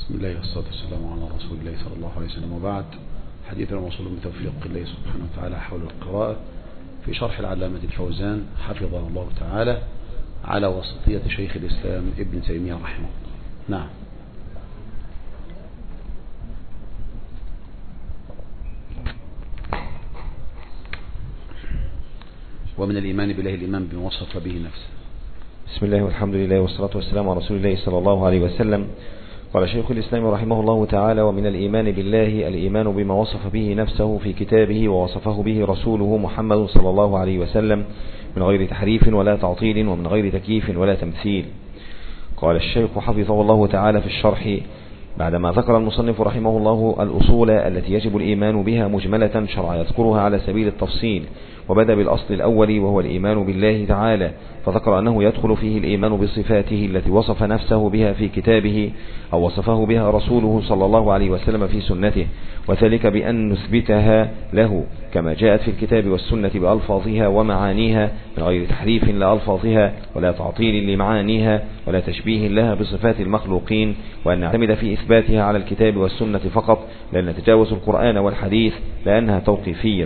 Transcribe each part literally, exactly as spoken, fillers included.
بسم الله والصلاة والسلام على رسول الله صلى الله عليه وسلم، وبعد. حديثنا موصول بتوفيق الله سبحانه وتعالى حول القراءة في شرح العلامة الفوزان حفظه الله تعالى على وسطية شيخ الإسلام ابن تيمية رحمه الله. نعم. ومن الإيمان بالله الإيمان بما وصف به نفسه. بسم الله والحمد لله والصلاة والسلام على رسول الله صلى الله عليه وسلم. قال شيخ الإسلام رحمه الله تعالى: ومن الإيمان بالله الإيمان بما وصف به نفسه في كتابه ووصفه به رسوله محمد صلى الله عليه وسلم من غير تحريف ولا تعطيل ومن غير تكييف ولا تمثيل. قال الشيخ حفظه الله تعالى في الشرح بعدما ذكر المصنف رحمه الله الأصول التي يجب الإيمان بها مجملة شرع يذكرها على سبيل التفصيل، وبدأ بالأصل الأول وهو الإيمان بالله تعالى، فذكر أنه يدخل فيه الإيمان بصفاته التي وصف نفسه بها في كتابه أو وصفه بها رسوله صلى الله عليه وسلم في سنته، وذلك بأن نثبتها له كما جاءت في الكتاب والسنة بألفاظها ومعانيها من غير تحريف لألفاظها ولا تعطيل لمعانيها ولا تشبيه لها بصفات المخلوقين، وأن نعتمد في إثباتها على الكتاب والسنة فقط، لأن نتجاوز القرآن والحديث لأنها توقيفية.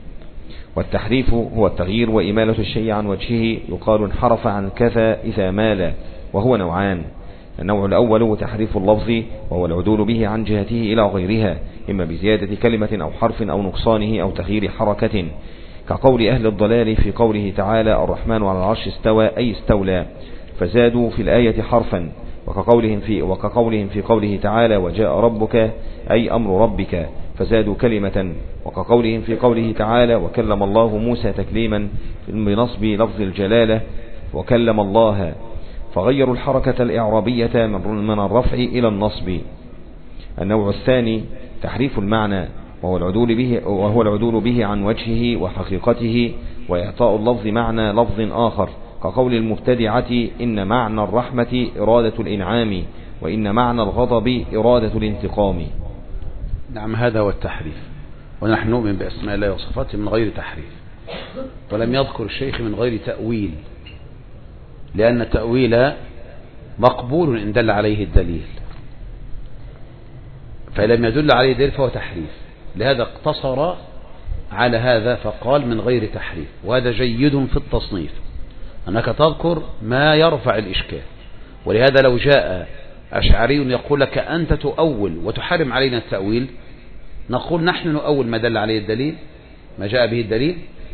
والتحريف هو التغيير وإمالة الشيء عن وجهه، يقال انحرف عن كذا إذا مال، وهو نوعان: النوع الأول تحريف اللفظ، وهو العدول به عن جهته إلى غيرها، إما بزيادة كلمة أو حرف أو نقصانه أو تغيير حركة، كقول أهل الضلال في قوله تعالى: الرحمن على العرش استوى أي استولى، فزادوا في الآية حرفا، وكقولهم في, وكقولهم في قوله تعالى: وجاء ربك أي أمر ربك، فزادوا كلمة، وكقولهم في قوله تعالى: وكلم الله موسى تكليما بنصب لفظ الجلالة وكلم الله، فغيروا الحركة الإعرابية من الرفع إلى النصب. النوع الثاني تحريف المعنى، وهو العدول به, وهو العدول به عن وجهه وحقيقته، وإعطاء اللفظ معنى لفظ آخر، كقول المبتدعة: إن معنى الرحمة إرادة الإنعام، وإن معنى الغضب إرادة الانتقام. نعم، هذا هو التحريف، ونحن نؤمن بأسماء الله وصفاته من غير تحريف، ولم يذكر الشيخ من غير تأويل، لأن التأويل مقبول إن دل عليه الدليل، فلم يدل عليه دليل فهو تحريف، لهذا اقتصر على هذا فقال من غير تحريف. وهذا جيد في التصنيف أنك تذكر ما يرفع الإشكال، ولهذا لو جاء أشعري يقول لك أنت تؤول وتحرم علينا التأويل، نقول نحن نؤول ما دل عليه الدليل، ما جاء به الدليل،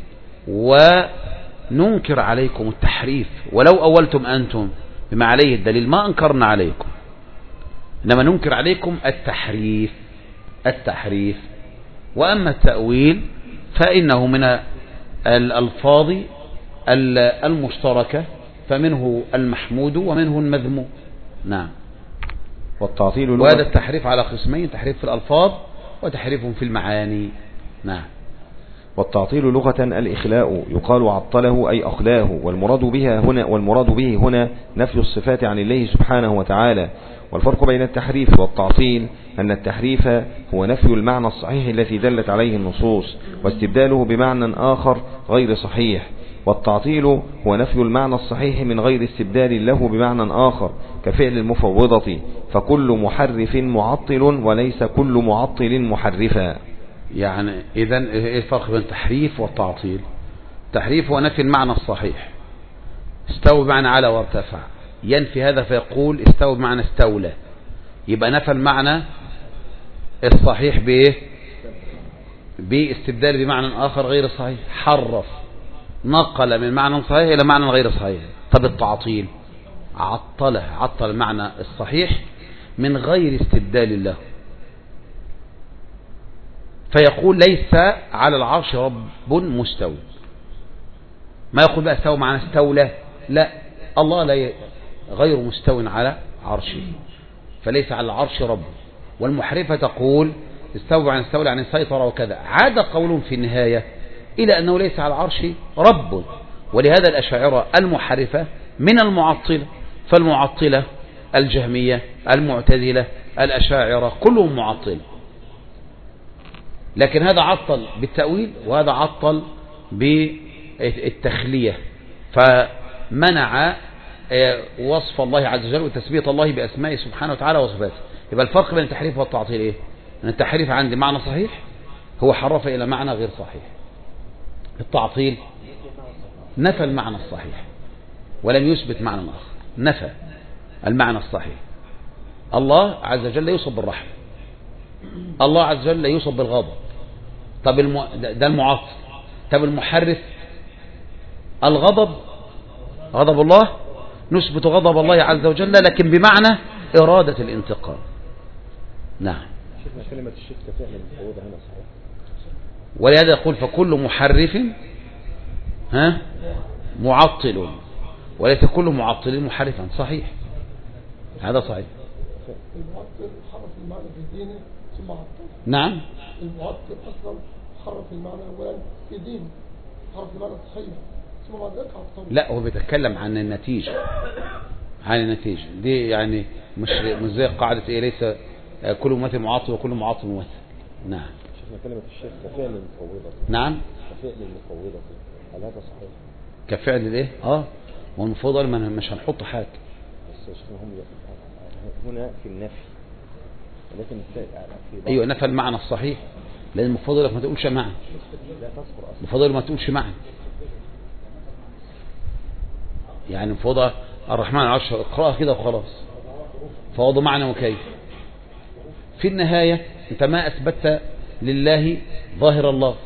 وننكر عليكم التحريف، ولو أولتم أنتم بما عليه الدليل ما أنكرنا عليكم، إنما ننكر عليكم التحريف التحريف وأما التأويل فإنه من الألفاظ المشتركة، فمنه المحمود ومنه المذموم. نعم. والتعطيل وهذا التحريف على قسمين: تحريف في الألفاظ وتحريف في المعاني. نعم. والتعطيل لغة الإخلاء، يقال عطله أي أخلاه، والمراد بها هنا والمراد به هنا نفي الصفات عن الله سبحانه وتعالى. والفرق بين التحريف والتعطيل أن التحريف هو نفي المعنى الصحيح الذي دلت عليه النصوص واستبداله بمعنى آخر غير صحيح، والتعطيل هو نفي المعنى الصحيح من غير استبدال له بمعنى آخر، كفعل المفوضة، فكل محرف معطل وليس كل معطل محرفا. يعني إذن إيه الفرق بين التحريف والتعطيل؟ التحريف هو نفي المعنى الصحيح، استوى بمعنى على وارتفع، ينفي هذا فيقول استوى بمعنى استولى، يبقى نفى المعنى الصحيح بإيه؟ باستبدال بمعنى آخر غير صحيح، حرف، نقل من معنى صحيح إلى معنى غير صحيح. طب التعطيل عطله، عطل المعنى الصحيح من غير استبدال له، فيقول ليس على العرش رب مستوي، ما يقول بقى استوى معنى استولى، لا، الله لا غير مستوى على عرشه، فليس على العرش رب. والمحرفة تقول استوى عن استولى عن السيطرة وكذا، عاد قولهم في النهاية إلى أنه ليس على العرش رب. ولهذا الأشاعرة المحرفة من المعطلة، فالمعطلة الجهمية المعتزلة الأشاعرة كلهم معطل، لكن هذا عطل بالتأويل وهذا عطل بالتخلية، فمنع وصف الله عز وجل وتثبيت الله بأسمائه سبحانه وتعالى وصفاته، يبقى الفرق بين التحريف والتعطيل ايه؟ ان التحريف عندي معنى صحيح هو حرف الى معنى غير صحيح. التعطيل نفى المعنى الصحيح ولم يثبت معنى اخر، نفى المعنى الصحيح. الله عز وجل يوصف بالرحمة، الله عز وجل يوصف بالغضب. طب الم... ده المعطل. طب المحرف الغضب، غضب الله نثبت غضب الله عز وجل لكن بمعنى إرادة الانتقام. نعم. شفنا كلمة الشرك كفعل مفوضة هنا صحيح. ولهذا يقول فكل محرف ها معطل وليس كل معطل محرفا. صحيح، هذا صحيح. المعطل حرف المعنى في دينه ثم عطل. نعم. المعطل أصلا حرف المعنى أولا في دينه، حرف المعنى صحيح ثم بعد ذلك عطل. لا، هو بيتكلم عن النتيجة، عن النتيجة دي، يعني مش مش زي قاعدة ايه ليس كل ممثل معطل وكل معطل ممثل. نعم. شفنا كلمة الشرك كفعل مفوضة. نعم. كفعل مفوضة، هل هذا صحيح؟ كفعل الايه؟ اه هو المفوضة مش هنحط حاجة. بس شفنا هم هنا في النفي، ولكن في ايوه نفى المعنى الصحيح، لان المفوضة لك ما تقولش معنى. لا تصبر أصلا. المفوضة ما تقولش معنى. يعني المفوضة الرحمن على العرش اقرأها كده وخلاص، فوضوا معنى وكيف. في النهاية انت ما اثبتت لله ظاهر الله،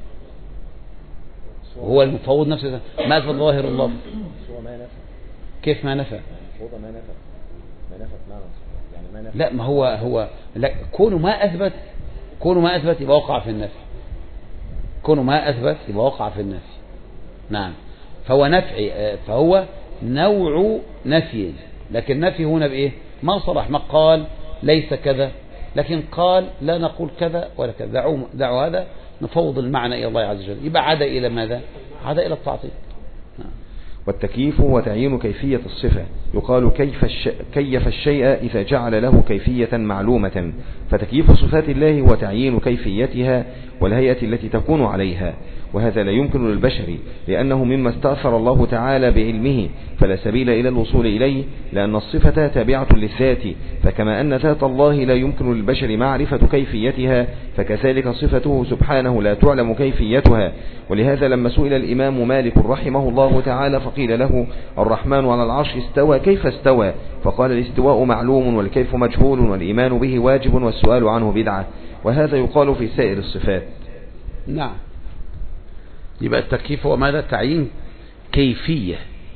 وهو المفوض نفسه ما اثبت ظاهر الله. هو ما نفى. كيف ما نفى؟ المفوضة ما نفى، ما نفى بمعنى يعني ما نفى. لا، ما هو هو لا، كونه ما اثبت، كونه ما اثبت يبقى وقع في النفي، كونه ما اثبت يبقى وقع في النفي. نعم. فهو نفعي، فهو نوع نفي، لكن نفي هنا بايه؟ ما صرح، ما قال ليس كذا، لكن قال لا نقول كذا ولا كذا. دعوا دعوا هذا نفوض المعنى الى الله عز وجل، يبقى عاد الى ماذا؟ عاد الى التعطيل. والتكييف وتعيين كيفية الصفة. يقال كيف الش... كيف الشيء إذا جعل له كيفية معلومة، فتكييف صفات الله وتعيين كيفيتها والهيئة التي تكون عليها، وهذا لا يمكن للبشر لأنه مما استأثر الله تعالى بعلمه، فلا سبيل إلى الوصول إليه، لأن الصفة تابعة للذات، فكما أن ذات الله لا يمكن للبشر معرفة كيفيتها، فكذلك صفته سبحانه لا تعلم كيفيتها. ولهذا لما سئل الإمام مالك رحمه الله تعالى فقيل له الرحمن على العرش استوى، كيف استوى؟ فقال الاستواء معلوم والكيف مجهول والإيمان به واجب والسؤال عنه بدعة. وهذا يقال في سائر الصفات. نعم. يبقى التكييف هو ماذا؟ تعيين كيفية،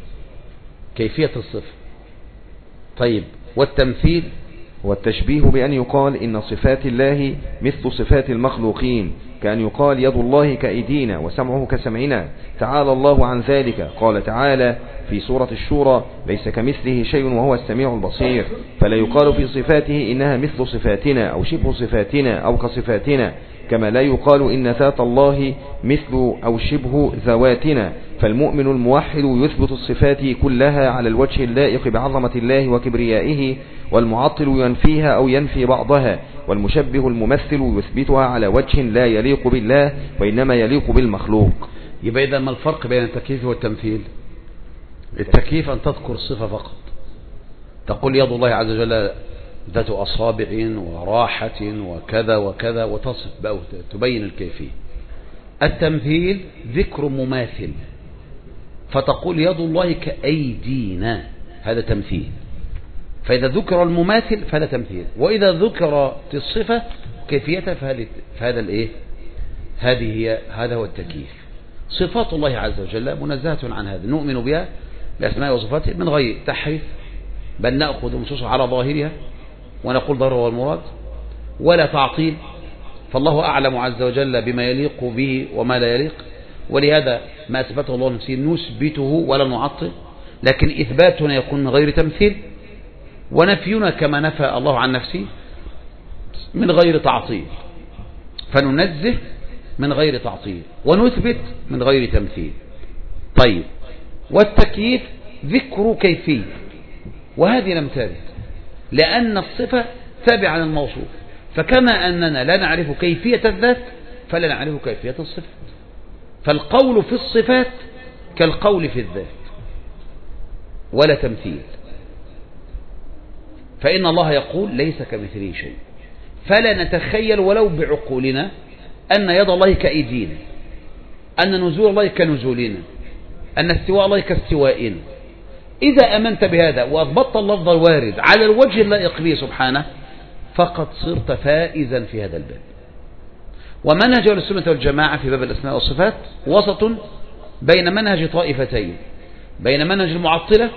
كيفية الصفة. طيب، والتمثيل والتشبيه بأن يقال إن صفات الله مثل صفات المخلوقين، كأن يقال يد الله كأيدينا وسمعه كسمعنا، تعالى الله عن ذلك. قال تعالى في سورة الشورى ليس كمثله شيء وهو السميع البصير، فلا يقال في صفاته إنها مثل صفاتنا أو شبه صفاتنا أو كصفاتنا، كما لا يقال إن ذات الله مثل أو شبه ذواتنا. فالمؤمن الموحد يثبت الصفات كلها على الوجه اللائق بعظمة الله وكبريائه، والمعطل ينفيها أو ينفي بعضها، والمشبه الممثل يثبتها على وجه لا يليق بالله وإنما يليق بالمخلوق. يبقى إذا ما الفرق بين التكييف والتمثيل؟ التكييف أن تذكر الصفة فقط، تقول يد الله عز وجل ذات أصابع وراحة وكذا وكذا وتصف بقى تبين الكيفية. التمثيل ذكر مماثل، فتقول يد الله كأيدينا، هذا تمثيل. فإذا ذكر المماثل فهذا تمثيل، وإذا ذكر الصفة كيفيتها فهذا الإيه؟ هذه هي هذا هو التكييف. صفات الله عز وجل منزهة عن هذا، نؤمن بها بأسماء وصفاته من غير تحريف، بل نأخذ نصوصها على ظاهرها ونقول ظاهره والمراد، ولا تعطيل، فالله أعلم عز وجل بما يليق به وما لا يليق. ولهذا ما أثبته الله نفسه نثبته ولا نعطل، لكن إثباتنا يكون من غير تمثيل، ونفينا كما نفى الله عن نفسه من غير تعطيل. فننزه من غير تعطيل ونثبت من غير تمثيل. طيب، والتكييف ذكر كيفية، وهذه لم ترد، لأن الصفة تابعة للموصوف، فكما أننا لا نعرف كيفية الذات فلا نعرف كيفية الصفة. فالقول في الصفات كالقول في الذات ولا تمثيل. فإن الله يقول ليس كمثله شيء، فلا نتخيل ولو بعقولنا أن يد الله كأيدينا، أن نزول الله كنزولنا، أن استواء الله كاستوائنا. إذا أمنت بهذا وأضبطت اللفظ الوارد على الوجه اللائق به سبحانه فقد صرت فائزا في هذا الباب. ومنهج أهل السنة والجماعة في باب الأسماء والصفات وسط بين منهج طائفتين، بين منهج المعطلة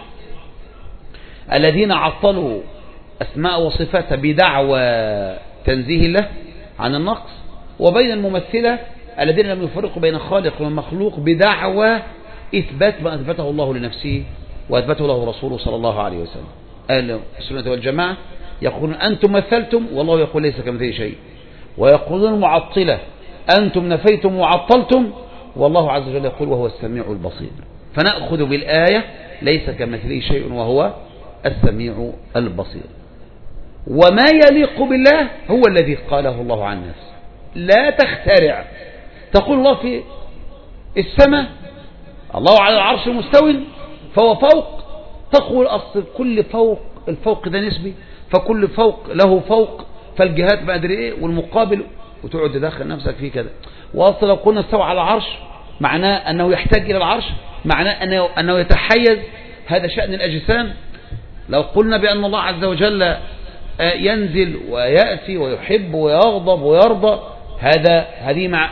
الذين عطلوا أسماء وصفات بدعوى تنزيه الله عن النقص، وبين الممثلة الذين لم يفرقوا بين خالق ومخلوق بدعوى إثبات ما أثبته الله لنفسه وأثبته له رسوله صلى الله عليه وسلم. أهل السنة والجماعة يقولون أنتم مثلتم والله يقول ليس كمثله شيء، ويقولون المعطلة أنتم نفيتم وعطلتم والله عز وجل يقول وهو السميع البصير. فنأخذ بالآية ليس كمثله شيء وهو السميع البصير. وما يليق بالله هو الذي قاله الله عن نفسه، لا تخترع. تقول الله في السماء الله على العرش مستوٍ فهو فوق، تقول أصل كل فوق، الفوق ده نسبي، فكل فوق له فوق، فالجهات ما أدري إيه والمقابل، وتقعد تدخل نفسك فيه كده. وأصل لو قلنا استوى على العرش معناه أنه يحتاج إلى العرش، معناه أنه, أنه يتحيز، هذا شأن الأجسام. لو قلنا بأن الله عز وجل ينزل ويأتي ويحب ويغضب ويرضى، هذا هذه مع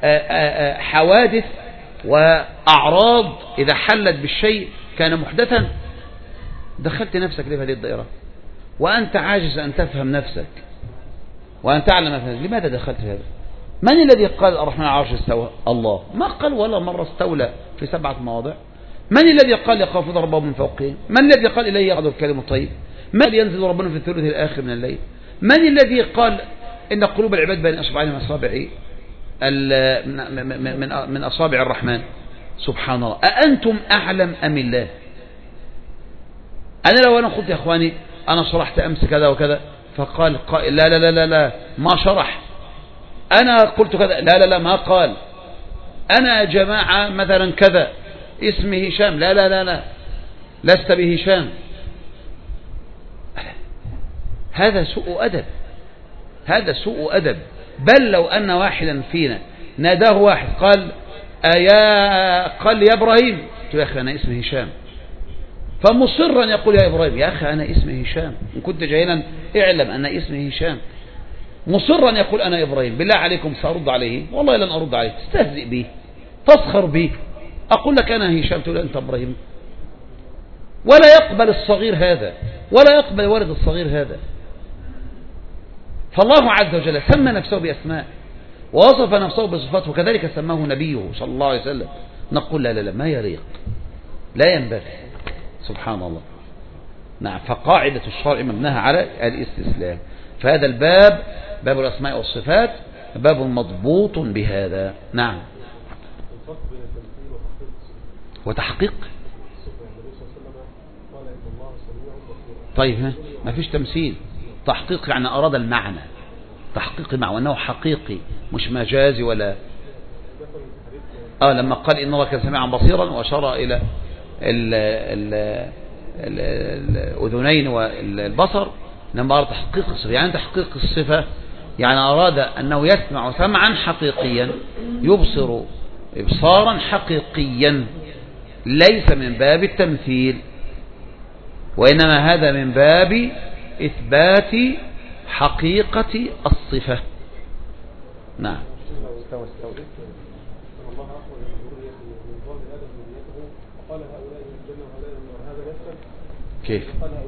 حوادث وأعراض إذا حلت بالشيء كان محدثا. دخلت نفسك ليه في هذه الدائرة وأنت عاجز أن تفهم نفسك وأن تعلم نفسك؟ لماذا دخلت في هذا؟ من الذي قال الرحمن على العرش استوى؟ الله. ما قال ولا مرة استولى في سبعة مواضع. من الذي قال يخافون ربهم من فوقهم؟ من الذي قال إليه يعود الكلم الطيب؟ من الذي ينزل ربنا في الثلث الآخر من الليل؟ من الذي قال إن قلوب العباد بين أصبعين من أصابع من من أصابع الرحمن؟ سبحان الله. أأنتم أعلم أم الله؟ أنا لو أنا قلت يا أخواني أنا شرحت أمس كذا وكذا، فقال قائل لا لا لا لا لا ما شرح، أنا قلت كذا، لا لا لا ما قال، أنا يا جماعة مثلا كذا اسمي هشام، لا لا لا لا لست بهشام، هذا سوء أدب، هذا سوء أدب. بل لو أن واحدا فينا ناداه واحد قال يا قال يا إبراهيم، قلت يا أخي أنا اسمي هشام، فمصرا يقول يا إبراهيم، يا أخي أنا اسمي هشام، إن كنت جاهلا اعلم أن اسمي هشام. مصرا يقول أنا إبراهيم، بالله عليكم سأرد عليه؟ والله لن أرد عليه. تستهزئ به، تسخر به، أقول لك أنا هشام تقول أنت إبراهيم. ولا يقبل الصغير هذا، ولا يقبل ولد الصغير هذا. فالله عز وجل سمى نفسه بأسماء ووصف نفسه بصفات، وكذلك سماه نبيه صلى الله عليه وسلم. نقول لا لا لا ما يليق، لا ينبغي. سبحان الله. نعم. فقاعدة الشرع مبناها على الاستسلام. فهذا الباب باب الأسماء والصفات باب مضبوط بهذا. نعم. وتحقيق. طيب ها ما فيش تمثيل. تحقيق يعني أراد المعنى، تحقيق المعنى وأنه حقيقي مش مجازي ولا آه لما قال إن الله كان سميعا بصيرا وأشار إلى ال ال ال الأذنين والبصر، لما أراد تحقيق الصفة. يعني تحقيق الصفة يعني أراد أنه يسمع سمعا حقيقيا، يبصر إبصارا حقيقيا، ليس من باب التمثيل، وإنما هذا من باب إثبات حقيقة الصفة. نعم. كيف؟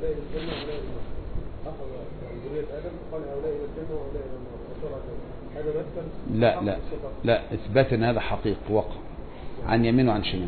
لا لا لا إثبات أن هذا حقيقي وقع عن يمين وعن شمال،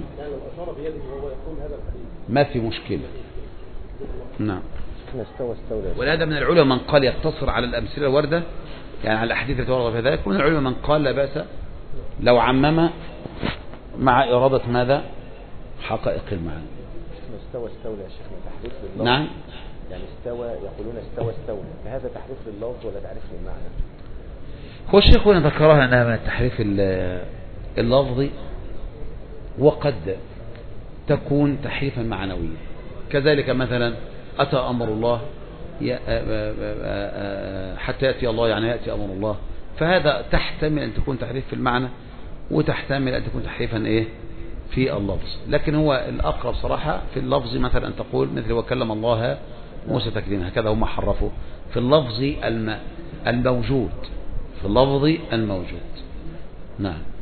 ما في مشكلة. نعم. ولهذا من العلماء من قال يقتصر على الأمثلة الواردة، يعني على الأحاديث التي وردت في ذلك، ومن العلماء من قال لا بأس لو عمم مع إرادة ماذا؟ حقائق المعنى. استوى استولى يا شيخنا تحريف لللفظ. نعم. يعني استوى يقولون استوى استولى، فهذا تحريف لللفظ ولا تعريف للمعنى؟ هو الشيخ هنا ذكرها أنها من التحريف اللفظي، وقد تكون تحريفا معنويا. كذلك مثلا أتى أمر الله حتى يأتي الله يعني يأتي أمر الله. فهذا تحتمل أن تكون تحريف في المعنى وتحتمل أن تكون تحريفا إيه في اللفظ. لكن هو الأقرب صراحة في اللفظ مثلا أن تقول مثل وكلم الله موسى تكليما، هكذا هم حرفوا في اللفظ الموجود، في اللفظ الموجود. نعم.